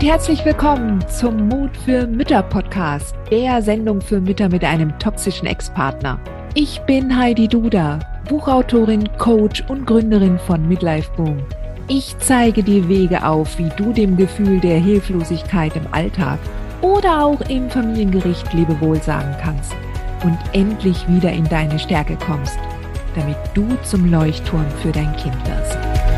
und herzlich willkommen zum Mut für Mütter Podcast, der Sendung für Mütter mit einem toxischen Ex-Partner. Ich bin Heidi Duda, Buchautorin, Coach und Gründerin von Midlife Boom. Ich zeige dir Wege auf, wie du dem Gefühl der Hilflosigkeit im Alltag oder auch im Familiengericht Lebewohl sagen kannst und endlich wieder in deine Stärke kommst, damit du zum Leuchtturm für dein Kind wirst.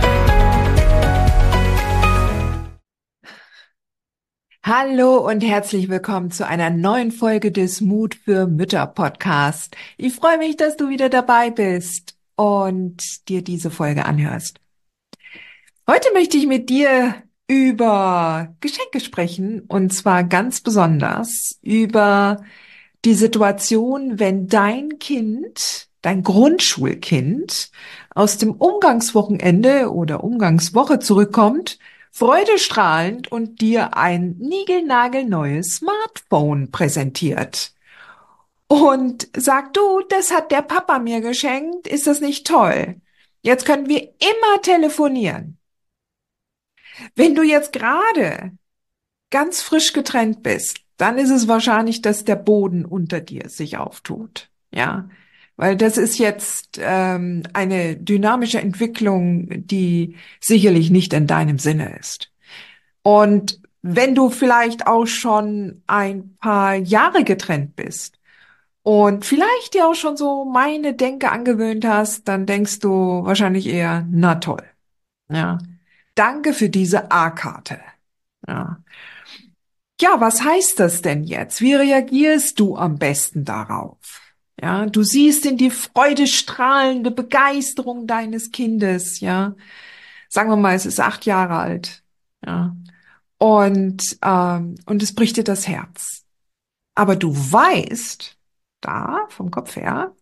Hallo und herzlich willkommen zu einer neuen Folge des Mut für Mütter Podcast. Ich freue mich, dass du wieder dabei bist und dir diese Folge anhörst. Heute möchte ich mit dir über Geschenke sprechen und zwar ganz besonders über die Situation, wenn dein Kind, dein Grundschulkind aus dem Umgangswochenende oder Umgangswoche zurückkommt, freudestrahlend und dir ein niegelnagelneues Smartphone präsentiert. Und sagt, du, das hat der Papa mir geschenkt, ist das nicht toll? Jetzt können wir immer telefonieren. Wenn du jetzt gerade ganz frisch getrennt bist, dann ist es wahrscheinlich, dass der Boden unter dir sich auftut. Ja, weil das ist jetzt eine dynamische Entwicklung, die sicherlich nicht in deinem Sinne ist. Und wenn du vielleicht auch schon ein paar Jahre getrennt bist und vielleicht dir auch schon so meine Denke angewöhnt hast, dann denkst du wahrscheinlich eher, na toll. Ja, danke für diese A-Karte. Ja. Ja, was heißt das denn jetzt? Wie reagierst du am besten darauf? Ja, du siehst in die freudestrahlende Begeisterung deines Kindes, ja. Sagen wir mal, es ist 8 Jahre alt, ja. Und es bricht dir das Herz. Aber du weißt, da, vom Kopf her,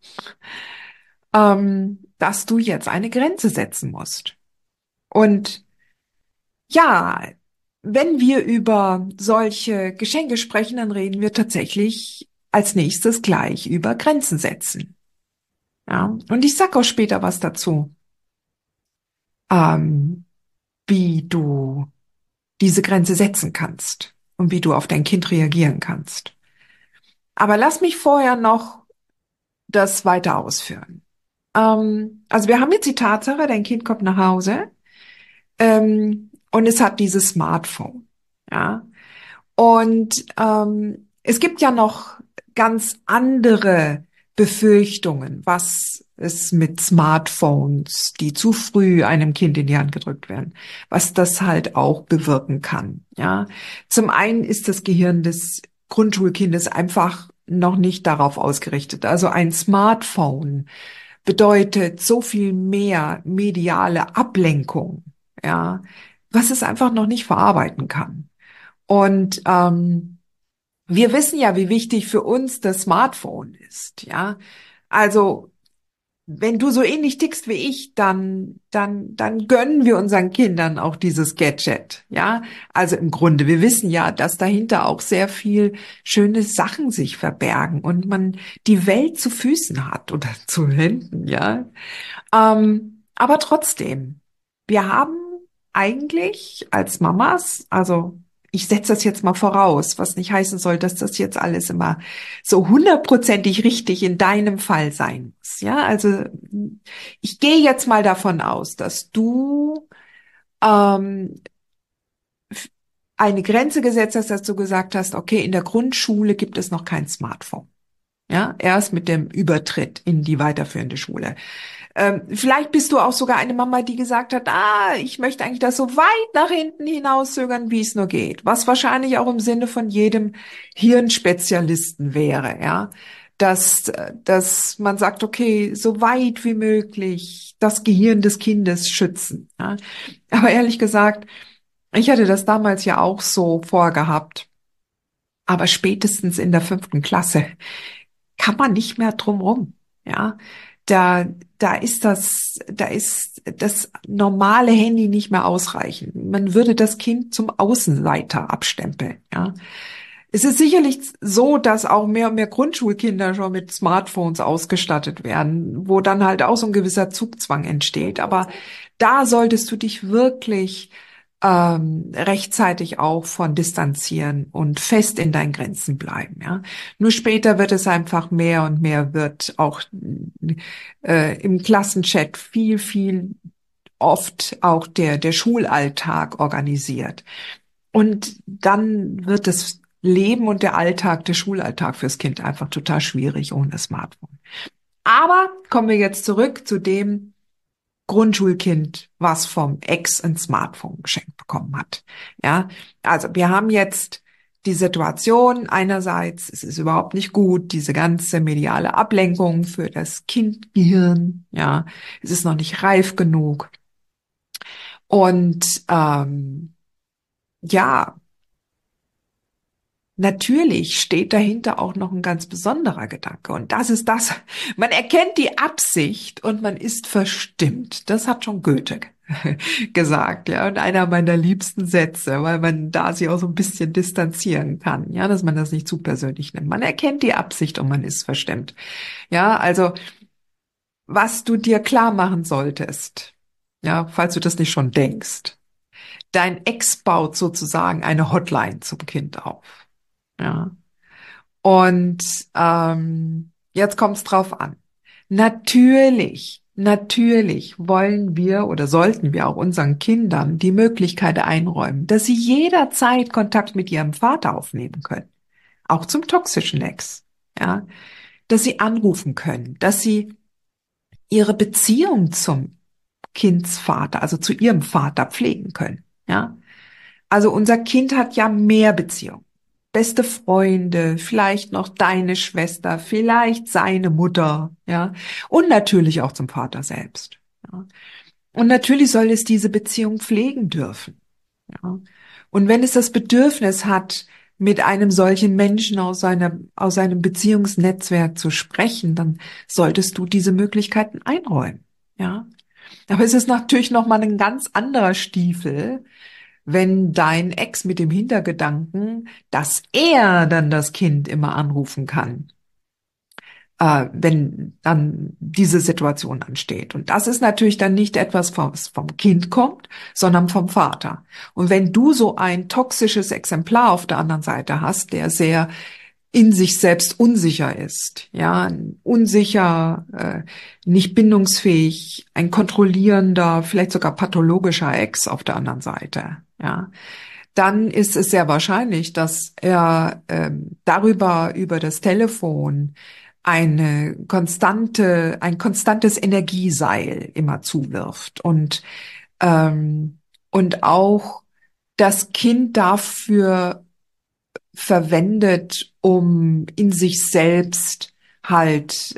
dass du jetzt eine Grenze setzen musst. Und ja, wenn wir über solche Geschenke sprechen, dann reden wir tatsächlich als nächstes gleich über Grenzen setzen. Ja, und ich sag auch später was dazu, ähm, wie du diese Grenze setzen kannst und wie du auf dein Kind reagieren kannst. Aber lass mich vorher noch das weiter ausführen. Also wir haben jetzt die Tatsache, dein Kind kommt nach Hause, und es hat dieses Smartphone. Ja. Und es gibt ja noch ganz andere Befürchtungen, was es mit Smartphones, die zu früh einem Kind in die Hand gedrückt werden, was das halt auch bewirken kann. Ja, zum einen ist das Gehirn des Grundschulkindes einfach noch nicht darauf ausgerichtet. Also ein Smartphone bedeutet so viel mehr mediale Ablenkung, ja, was es einfach noch nicht verarbeiten kann. Und wir wissen ja, wie wichtig für uns das Smartphone ist, ja. Also wenn du so ähnlich tickst wie ich, dann gönnen wir unseren Kindern auch dieses Gadget, ja. Also im Grunde, wir wissen ja, dass dahinter auch sehr viel schöne Sachen sich verbergen und man die Welt zu Füßen hat oder zu Händen, ja. Aber trotzdem, wir haben eigentlich als Mamas, also ich setze das jetzt mal voraus, was nicht heißen soll, dass das jetzt alles immer so hundertprozentig richtig in deinem Fall sein muss. Ja, also ich gehe jetzt mal davon aus, dass du ähm, eine Grenze gesetzt hast, dass du gesagt hast, okay, in der Grundschule gibt es noch kein Smartphone. Ja, erst mit dem Übertritt in die weiterführende Schule. Vielleicht bist du auch sogar eine Mama, die gesagt hat, ich möchte eigentlich das so weit nach hinten hinauszögern, wie es nur geht. Was wahrscheinlich auch im Sinne von jedem Hirnspezialisten wäre, ja. Dass man sagt, okay, so weit wie möglich das Gehirn des Kindes schützen. Ja. Aber ehrlich gesagt, ich hatte das damals ja auch so vorgehabt. Aber spätestens in der 5. Klasse kann man nicht mehr drum rum. Ja, da, da ist das normale Handy nicht mehr ausreichend. Man würde das Kind zum Außenseiter abstempeln. Ja, es ist sicherlich so, dass auch mehr und mehr Grundschulkinder schon mit Smartphones ausgestattet werden, wo dann halt auch so ein gewisser Zugzwang entsteht. Aber da solltest du dich wirklich rechtzeitig auch von distanzieren und fest in deinen Grenzen bleiben, ja. Nur später wird es einfach mehr und mehr, wird auch im Klassenchat viel oft auch der Schulalltag organisiert. Und dann wird das Leben und der Alltag, der Schulalltag fürs Kind einfach total schwierig ohne Smartphone. Aber kommen wir jetzt zurück zu dem Grundschulkind, was vom Ex ein Smartphone geschenkt bekommen hat. Ja, also wir haben jetzt die Situation einerseits, es ist überhaupt nicht gut, diese ganze mediale Ablenkung für das Kindgehirn. Ja, es ist noch nicht reif genug. Und ja, natürlich steht dahinter auch noch ein ganz besonderer Gedanke. Und das ist das, man erkennt die Absicht und man ist verstimmt. Das hat schon Goethe gesagt, ja. Und einer meiner liebsten Sätze, weil man da sich auch so ein bisschen distanzieren kann, ja, dass man das nicht zu persönlich nimmt. Man erkennt die Absicht und man ist verstimmt. Ja, also, was du dir klar machen solltest, ja, falls du das nicht schon denkst, dein Ex baut sozusagen eine Hotline zum Kind auf. Ja. Und jetzt kommt es drauf an. Natürlich wollen wir oder sollten wir auch unseren Kindern die Möglichkeit einräumen, dass sie jederzeit Kontakt mit ihrem Vater aufnehmen können. Auch zum toxischen Ex. Ja. Dass sie anrufen können, dass sie ihre Beziehung zum Kindsvater, also zu ihrem Vater pflegen können. Ja. Also unser Kind hat ja mehr Beziehungen. Beste Freunde, vielleicht noch deine Schwester, vielleicht seine Mutter, ja. Und natürlich auch zum Vater selbst. Ja. Und natürlich soll es diese Beziehung pflegen dürfen. Ja. Und wenn es das Bedürfnis hat, mit einem solchen Menschen aus seinem Beziehungsnetzwerk zu sprechen, dann solltest du diese Möglichkeiten einräumen. Ja. Aber es ist natürlich noch mal ein ganz anderer Stiefel, wenn dein Ex mit dem Hintergedanken, dass er dann das Kind immer anrufen kann, wenn dann diese Situation ansteht. Und das ist natürlich dann nicht etwas, was vom Kind kommt, sondern vom Vater. Und wenn du so ein toxisches Exemplar auf der anderen Seite hast, der sehr in sich selbst unsicher ist, ja, unsicher, nicht bindungsfähig, ein kontrollierender, vielleicht sogar pathologischer Ex auf der anderen Seite, ja, dann ist es sehr wahrscheinlich, dass er über das Telefon ein konstantes Energieseil immer zuwirft ähm, und auch das Kind dafür verwendet, um in sich selbst halt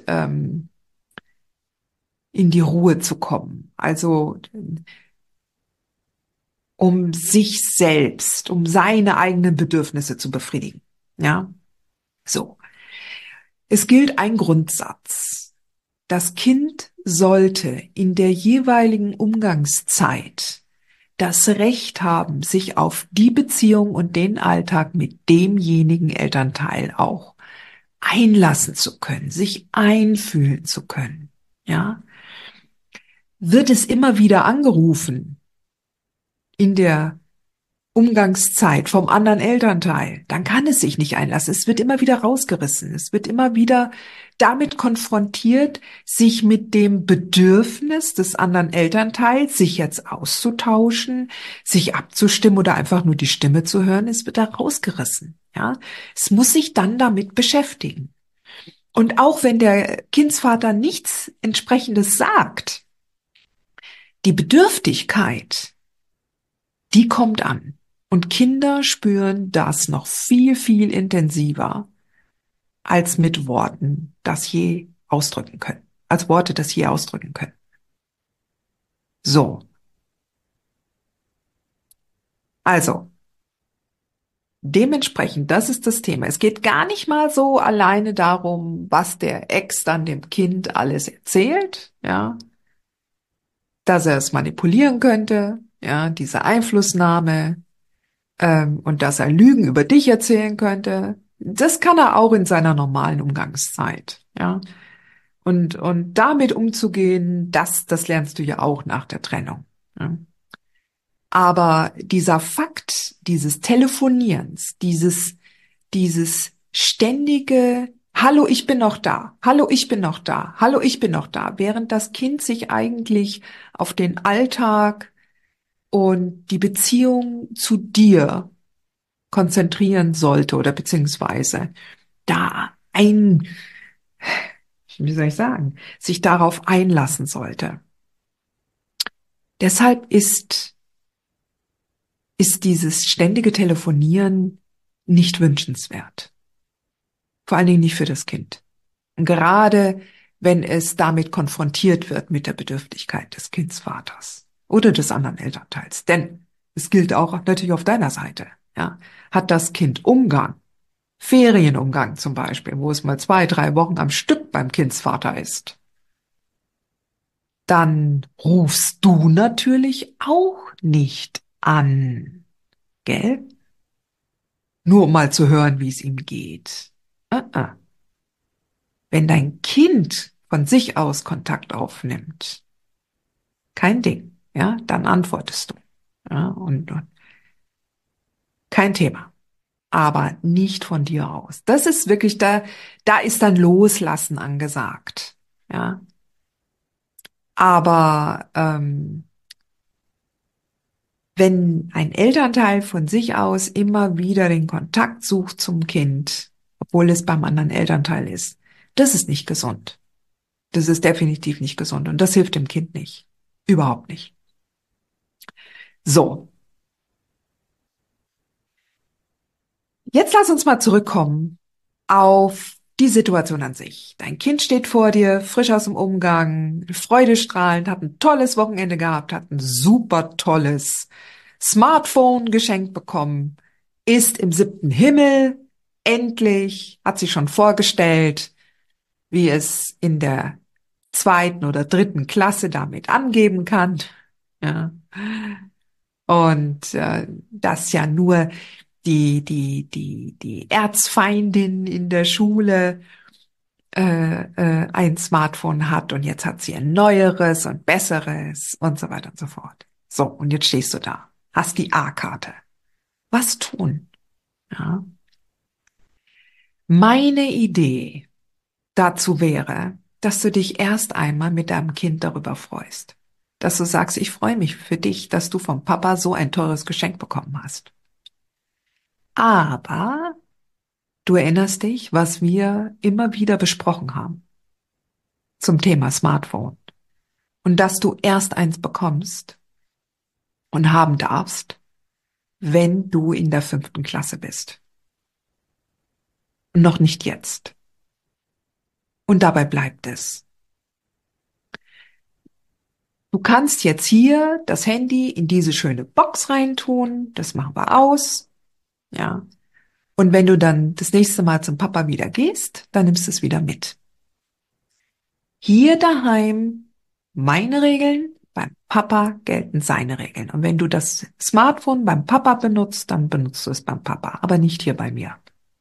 in die Ruhe zu kommen. Also um sich selbst, um seine eigenen Bedürfnisse zu befriedigen. Ja, so. Es gilt ein Grundsatz. Das Kind sollte in der jeweiligen Umgangszeit das Recht haben, sich auf die Beziehung und den Alltag mit demjenigen Elternteil auch einlassen zu können, sich einfühlen zu können. Ja, wird es immer wieder angerufen in der Umgangszeit vom anderen Elternteil, dann kann es sich nicht einlassen. Es wird immer wieder rausgerissen. Es wird immer wieder damit konfrontiert, sich mit dem Bedürfnis des anderen Elternteils, sich jetzt auszutauschen, sich abzustimmen oder einfach nur die Stimme zu hören. Es wird da rausgerissen. Ja, es muss sich dann damit beschäftigen. Und auch wenn der Kindsvater nichts entsprechendes sagt, die Bedürftigkeit, die kommt an. Und Kinder spüren das noch viel intensiver, als mit Worten das je ausdrücken können. Als Worte das je ausdrücken können. So. Also, dementsprechend, das ist das Thema. Es geht gar nicht mal so alleine darum, was der Ex dann dem Kind alles erzählt, ja, dass er es manipulieren könnte, ja, diese Einflussnahme, und dass er Lügen über dich erzählen könnte. Das kann er auch in seiner normalen Umgangszeit, ja. Und damit umzugehen, das lernst du ja auch nach der Trennung. Ja. Aber dieser Fakt dieses Telefonierens, dieses ständige Hallo, ich bin noch da. Hallo, ich bin noch da. Hallo, ich bin noch da. Während das Kind sich eigentlich auf den Alltag und die Beziehung zu dir konzentrieren sollte oder beziehungsweise da wie soll ich sagen, sich darauf einlassen sollte. Deshalb ist dieses ständige Telefonieren nicht wünschenswert. Vor allen Dingen nicht für das Kind. Und gerade wenn es damit konfrontiert wird mit der Bedürftigkeit des Kindsvaters oder des anderen Elternteils. Denn es gilt auch natürlich auf deiner Seite. Ja, hat das Kind Umgang, Ferienumgang zum Beispiel, wo es mal 2, 3 Wochen am Stück beim Kindsvater ist, dann rufst du natürlich auch nicht an, gell? Nur um mal zu hören, wie es ihm geht. Ah. Wenn dein Kind von sich aus Kontakt aufnimmt, kein Ding, ja, dann antwortest du, ja, und kein Thema, aber nicht von dir aus. Das ist wirklich da ist dann Loslassen angesagt, ja. Aber wenn ein Elternteil von sich aus immer wieder den Kontakt sucht zum Kind, obwohl es beim anderen Elternteil ist, das ist nicht gesund. Das ist definitiv nicht gesund und das hilft dem Kind nicht. Überhaupt nicht. So, jetzt lass uns mal zurückkommen auf die Situation an sich. Dein Kind steht vor dir, frisch aus dem Umgang, freudestrahlend, hat ein tolles Wochenende gehabt, hat ein super tolles Smartphone geschenkt bekommen, ist im 7. Himmel, endlich, hat sich schon vorgestellt, wie es in der 2. oder 3. Klasse damit angeben kann. Ja. Und dass ja nur die Erzfeindin in der Schule ein Smartphone hat und jetzt hat sie ein neueres und besseres und so weiter und so fort. So, und jetzt stehst du da, hast die A-Karte. Was tun? Ja. Meine Idee dazu wäre, dass du dich erst einmal mit deinem Kind darüber freust. Dass du sagst, ich freue mich für dich, dass du vom Papa so ein teures Geschenk bekommen hast. Aber du erinnerst dich, was wir immer wieder besprochen haben zum Thema Smartphone. Und dass du erst eins bekommst und haben darfst, wenn du in der 5. Klasse bist. Und noch nicht jetzt. Und dabei bleibt es. Du kannst jetzt hier das Handy in diese schöne Box reintun. Das machen wir aus. Ja. Und wenn du dann das nächste Mal zum Papa wieder gehst, dann nimmst du es wieder mit. Hier daheim meine Regeln, beim Papa gelten seine Regeln. Und wenn du das Smartphone beim Papa benutzt, dann benutzt du es beim Papa, aber nicht hier bei mir.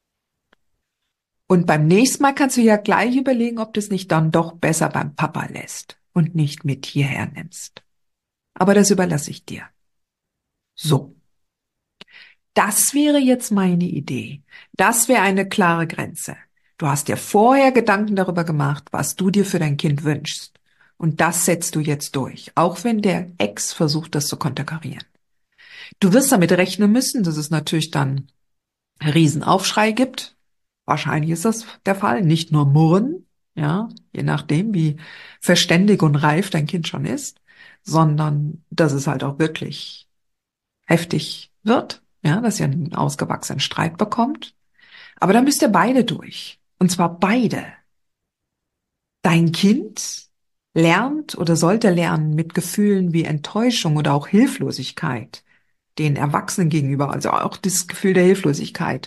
Und beim nächsten Mal kannst du ja gleich überlegen, ob du es nicht dann doch besser beim Papa lässt und nicht mit hierher nimmst. Aber das überlasse ich dir. So. Das wäre jetzt meine Idee. Das wäre eine klare Grenze. Du hast dir vorher Gedanken darüber gemacht, was du dir für dein Kind wünschst. Und das setzt du jetzt durch, auch wenn der Ex versucht, das zu konterkarieren. Du wirst damit rechnen müssen, dass es natürlich dann einen Riesenaufschrei gibt. Wahrscheinlich ist das der Fall. Nicht nur Murren, ja, je nachdem, wie verständig und reif dein Kind schon ist, sondern dass es halt auch wirklich heftig wird, ja, dass ihr einen ausgewachsenen Streit bekommt. Aber da müsst ihr beide durch. Und zwar beide. Dein Kind lernt oder sollte lernen, mit Gefühlen wie Enttäuschung oder auch Hilflosigkeit den Erwachsenen gegenüber, also auch das Gefühl der Hilflosigkeit,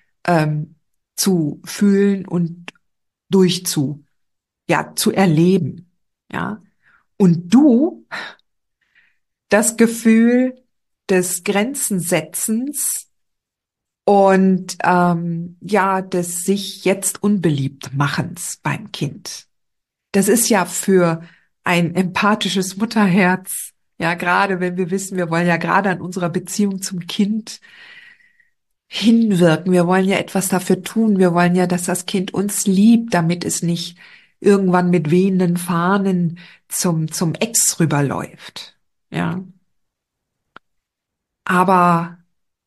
zu fühlen und zu erleben, ja. Und du das Gefühl des Grenzensetzens und des sich jetzt unbeliebt machens beim Kind. Das ist ja für ein empathisches Mutterherz Ja, gerade wenn wir wissen, wir wollen ja gerade an unserer Beziehung zum Kind hinwirken. Wir wollen ja etwas dafür tun. Wir wollen ja, dass das Kind uns liebt, damit es nicht irgendwann mit wehenden Fahnen zum Ex rüberläuft. Ja. Aber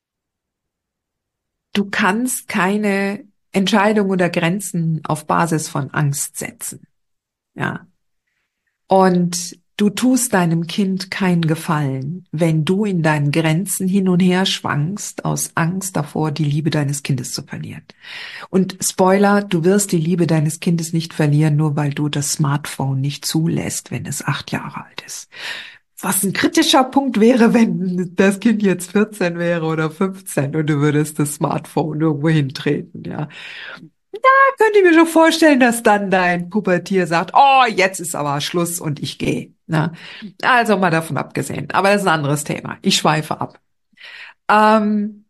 du kannst keine Entscheidung oder Grenzen auf Basis von Angst setzen. Ja. Und du tust deinem Kind keinen Gefallen, wenn du in deinen Grenzen hin und her schwankst aus Angst davor, die Liebe deines Kindes zu verlieren. Und Spoiler, du wirst die Liebe deines Kindes nicht verlieren, nur weil du das Smartphone nicht zulässt, wenn es 8 Jahre alt ist. Was ein kritischer Punkt wäre, wenn das Kind jetzt 14 wäre oder 15 und du würdest das Smartphone irgendwo hintreten, ja. Könnte ich mir schon vorstellen, dass dann dein Pubertier sagt, oh, jetzt ist aber Schluss und ich gehe. Ne? Also mal davon abgesehen. Aber das ist ein anderes Thema. Ich schweife ab. Ähm,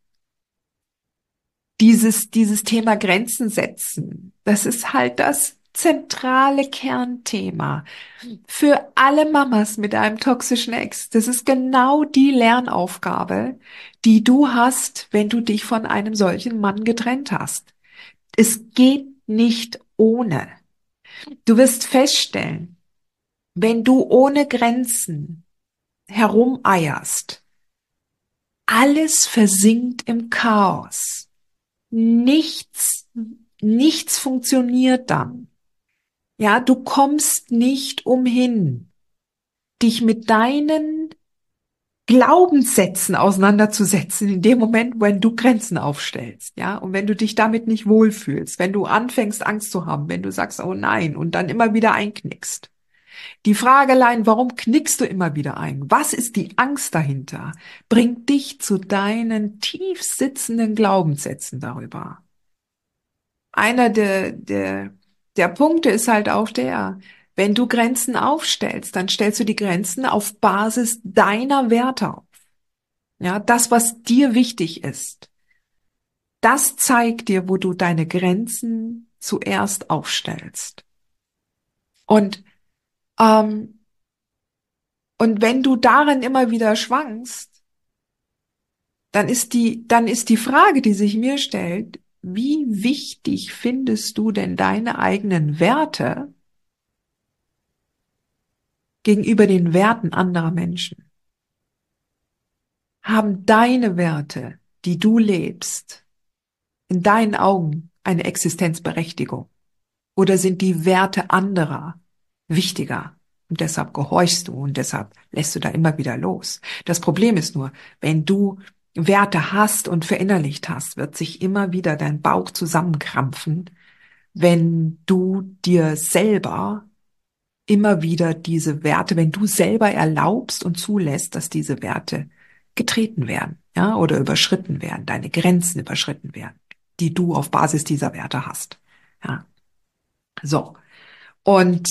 dieses Thema Grenzen setzen, das ist halt das zentrale Kernthema für alle Mamas mit einem toxischen Ex. Das ist genau die Lernaufgabe, die du hast, wenn du dich von einem solchen Mann getrennt hast. Es geht nicht ohne. Du wirst feststellen, wenn du ohne Grenzen herumeierst, alles versinkt im Chaos. Nichts, nichts funktioniert dann. Ja, du kommst nicht umhin, dich mit deinen Glaubenssätzen auseinanderzusetzen in dem Moment, wenn du Grenzen aufstellst, ja, und wenn du dich damit nicht wohlfühlst, wenn du anfängst, Angst zu haben, wenn du sagst, oh nein, und dann immer wieder einknickst. Die Fragelein, warum knickst du immer wieder ein? Was ist die Angst dahinter? Bringt dich zu deinen tief sitzenden Glaubenssätzen darüber. Einer der Punkte ist halt auch der, wenn du Grenzen aufstellst, dann stellst du die Grenzen auf Basis deiner Werte auf. Ja, das, was dir wichtig ist, das zeigt dir, wo du deine Grenzen zuerst aufstellst. Und, ähm, und wenn du darin immer wieder schwankst, dann ist die Frage, die sich mir stellt, wie wichtig findest du denn deine eigenen Werte gegenüber den Werten anderer Menschen? Haben deine Werte, die du lebst, in deinen Augen eine Existenzberechtigung? Oder sind die Werte anderer wichtiger? Und deshalb gehorchst du und deshalb lässt du da immer wieder los. Das Problem ist nur, wenn du Werte hast und verinnerlicht hast, wird sich immer wieder dein Bauch zusammenkrampfen, wenn du dir selber immer wieder diese Werte, wenn du selber erlaubst und zulässt, dass diese Werte getreten werden, ja, oder überschritten werden, deine Grenzen überschritten werden, die du auf Basis dieser Werte hast. Ja, so. Und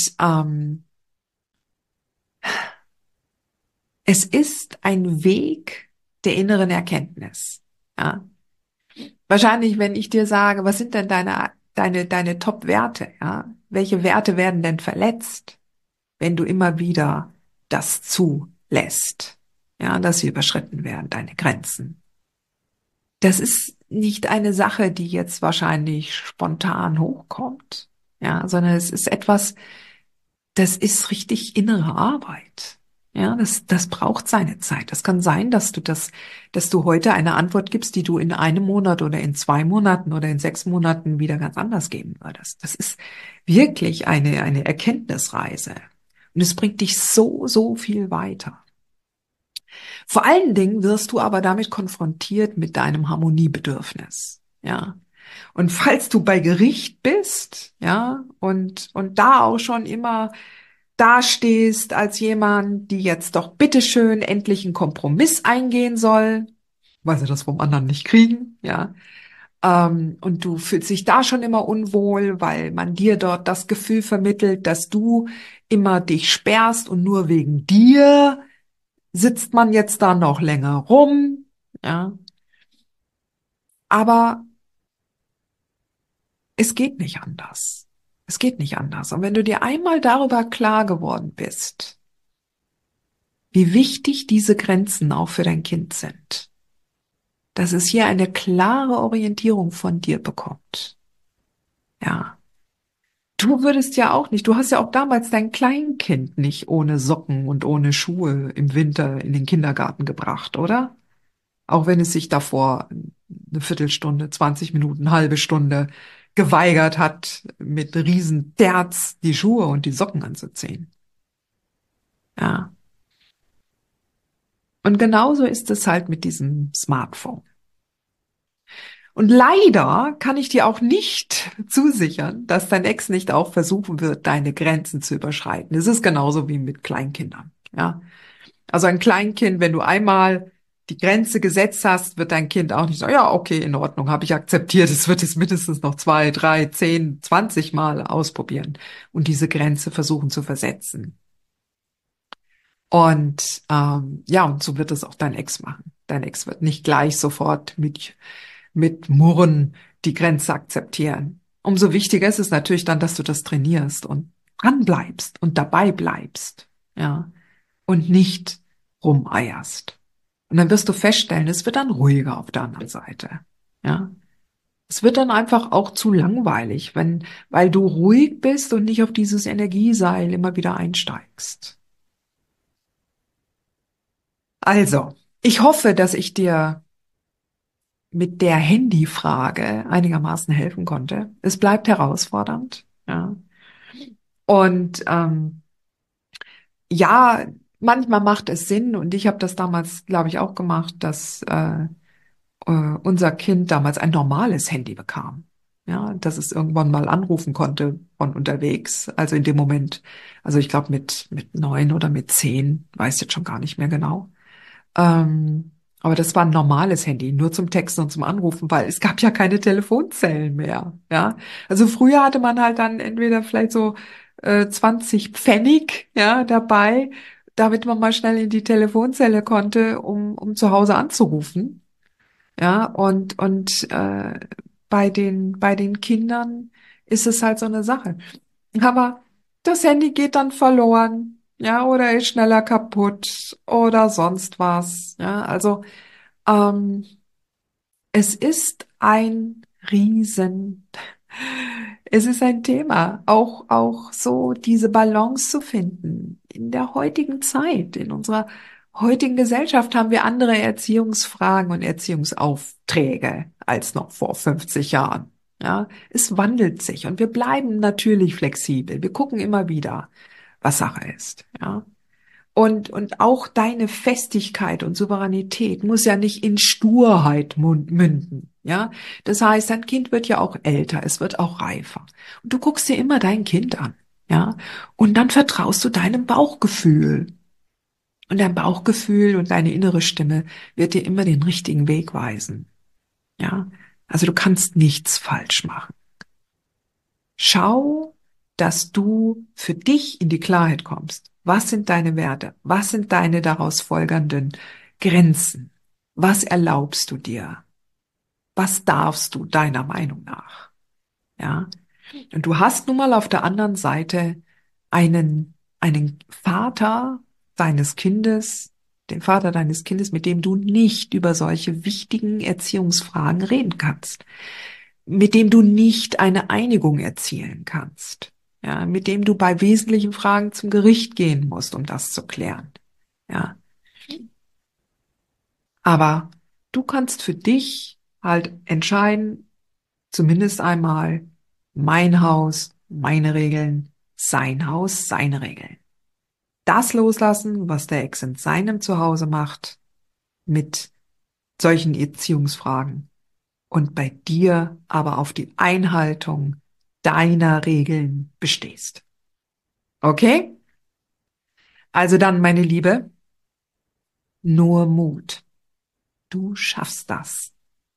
es ist ein Weg der inneren Erkenntnis. Ja. Wahrscheinlich, wenn ich dir sage, was sind denn deine Top-Werte? Ja? Welche Werte werden denn verletzt, wenn du immer wieder das zulässt? Ja, dass sie überschritten werden, deine Grenzen. Das ist nicht eine Sache, die jetzt wahrscheinlich spontan hochkommt. Ja, sondern es ist etwas, das ist richtig innere Arbeit. Ja, das braucht seine Zeit. Das kann sein, dass du heute eine Antwort gibst, die du in einem Monat oder in 2 Monaten oder in 6 Monaten wieder ganz anders geben würdest. Das ist wirklich eine Erkenntnisreise. Und es bringt dich so, so viel weiter. Vor allen Dingen wirst du aber damit konfrontiert mit deinem Harmoniebedürfnis. Ja. Und falls du bei Gericht bist, ja, und da auch schon immer dastehst als jemand, die jetzt doch bitteschön endlich einen Kompromiss eingehen soll, weil sie das vom anderen nicht kriegen, ja. Und du fühlst dich da schon immer unwohl, weil man dir dort das Gefühl vermittelt, dass du immer dich sperrst und nur wegen dir sitzt man jetzt da noch länger rum, ja. Aber es geht nicht anders. Es geht nicht anders. Und wenn du dir einmal darüber klar geworden bist, wie wichtig diese Grenzen auch für dein Kind sind. Dass es hier eine klare Orientierung von dir bekommt. Ja. Du würdest ja auch nicht, du hast ja auch damals dein Kleinkind nicht ohne Socken und ohne Schuhe im Winter in den Kindergarten gebracht, oder? Auch wenn es sich davor eine Viertelstunde, 20 Minuten, halbe Stunde geweigert hat, mit riesen Terz die Schuhe und die Socken anzuziehen. Ja. Und genauso ist es halt mit diesem Smartphone. Und leider kann ich dir auch nicht zusichern, dass dein Ex nicht auch versuchen wird, deine Grenzen zu überschreiten. Es ist genauso wie mit Kleinkindern. Ja. Also ein Kleinkind, wenn du einmal die Grenze gesetzt hast, wird dein Kind auch nicht sagen, ja, okay, in Ordnung, habe ich akzeptiert. Es wird es mindestens noch 2, 3, 10, 20 Mal ausprobieren und diese Grenze versuchen zu versetzen. Und ja, und so wird es auch dein Ex machen. Dein Ex wird nicht gleich sofort mit Murren die Grenze akzeptieren. Umso wichtiger ist es natürlich dann, dass du das trainierst und dran bleibst und dabei bleibst, ja, und nicht rumeierst. Und dann wirst du feststellen, es wird dann ruhiger auf der anderen Seite, ja. Es wird dann einfach auch zu langweilig, weil du ruhig bist und nicht auf dieses Energieseil immer wieder einsteigst. Also, ich hoffe, dass ich dir mit der Handyfrage einigermaßen helfen konnte. Es bleibt herausfordernd, ja. Und ja, manchmal macht es Sinn, und ich habe das damals, glaube ich, auch gemacht, dass unser Kind damals ein normales Handy bekam. Ja, dass es irgendwann mal anrufen konnte von unterwegs. Also in dem Moment, also ich glaube mit 9 oder mit 10, weiß jetzt schon gar nicht mehr genau. Aber das war ein normales Handy, nur zum Texten und zum Anrufen, weil es gab ja keine Telefonzellen mehr. Ja, also früher hatte man halt dann entweder vielleicht so 20 Pfennig, ja, dabei, damit man mal schnell in die Telefonzelle konnte, um zu Hause anzurufen. Ja, und bei den Kindern ist es halt so eine Sache. Aber das Handy geht dann verloren, ja, oder ist schneller kaputt oder sonst was. Ja, also ähm, es ist ein Riesen, es ist ein Thema, auch so diese Balance zu finden. In der heutigen Zeit, in unserer heutigen Gesellschaft haben wir andere Erziehungsfragen und Erziehungsaufträge als noch vor 50 Jahren. Ja, es wandelt sich und wir bleiben natürlich flexibel. Wir gucken immer wieder, was Sache ist. Ja. Und auch deine Festigkeit und Souveränität muss ja nicht in Sturheit münden. Ja, das heißt, dein Kind wird ja auch älter, es wird auch reifer. Und du guckst dir immer dein Kind an. Ja, und dann vertraust du deinem Bauchgefühl. Und dein Bauchgefühl und deine innere Stimme wird dir immer den richtigen Weg weisen. Ja, also du kannst nichts falsch machen. Schau, dass du für dich in die Klarheit kommst. Was sind deine Werte? Was sind deine daraus folgernden Grenzen? Was erlaubst du dir? Was darfst du deiner Meinung nach? Ja. Und du hast nun mal auf der anderen Seite einen Vater deines Kindes, den Vater deines Kindes, mit dem du nicht über solche wichtigen Erziehungsfragen reden kannst, mit dem du nicht eine Einigung erzielen kannst, ja, mit dem du bei wesentlichen Fragen zum Gericht gehen musst, um das zu klären, ja. Aber du kannst für dich halt entscheiden, zumindest einmal, mein Haus, meine Regeln, sein Haus, seine Regeln. Das loslassen, was der Ex in seinem Zuhause macht, mit solchen Erziehungsfragen. Und bei dir aber auf die Einhaltung deiner Regeln bestehst. Okay? Also dann, meine Liebe, nur Mut. Du schaffst das.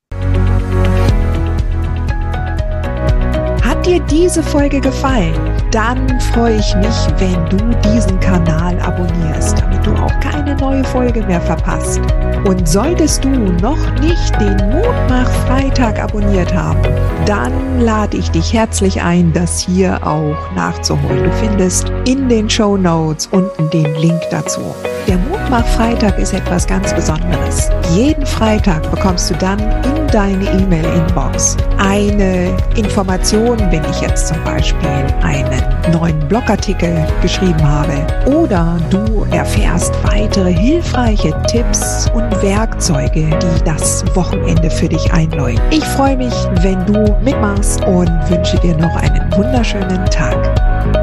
Hat dir diese Folge gefallen? Dann freue ich mich, wenn du diesen Kanal abonnierst, damit du auch keine neue Folge mehr verpasst. Und solltest du noch nicht den Mutmach-Freitag abonniert haben, dann lade ich dich herzlich ein, das hier auch nachzuholen. Du findest in den Shownotes unten den Link dazu. Der Mutmach-Freitag ist etwas ganz Besonderes. Jeden Freitag bekommst du dann in deine E-Mail-Inbox eine Information, wenn ich jetzt zum Beispiel einen neuen Blogartikel geschrieben habe, oder du erfährst weitere hilfreiche Tipps und Werkzeuge, die das Wochenende für dich einläuten. Ich freue mich, wenn du mitmachst und wünsche dir noch einen wunderschönen Tag.